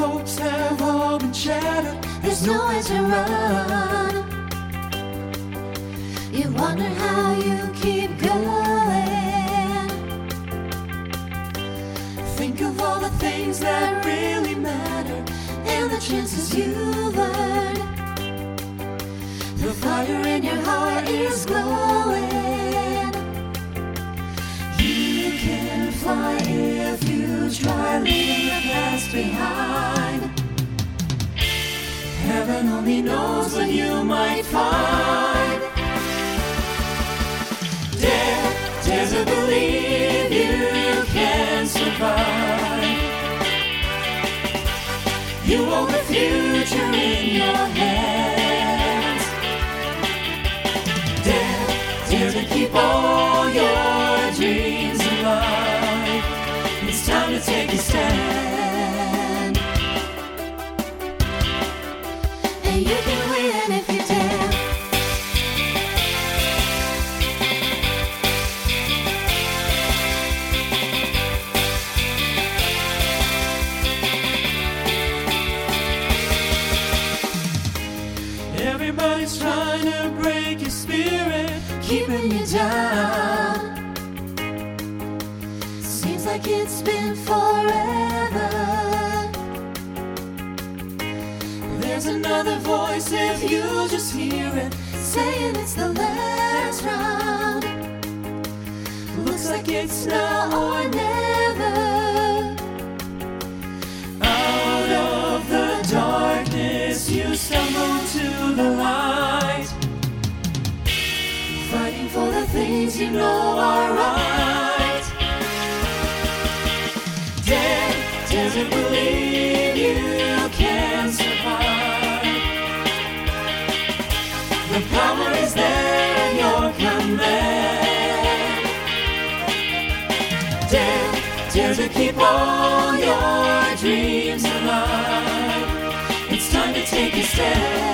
hopes have all been shattered. There's nowhere to run. You wonder how you keep going. Think of all the things that really matter And the chances you've earned. The fire in your heart is glowing. You can fly if you try, leaving the past behind. Heaven only knows what you might find. Dare to believe you can survive. You hold the future in your hands. Dare to keep all your dreams alive. It's time to take a stand. And you can win if you dare. Everybody's trying to break your spirit, Keeping you down. Seems like it's been forever. There's another voice if you just hear it, Saying it's the last round. looks like it's now Now or never. out of the darkness. You stumble to the light, Fighting for the things you know are right. Dare to believe you can survive. The power is there at your command. Dare to keep all your dreams alive. It's time to take a stand.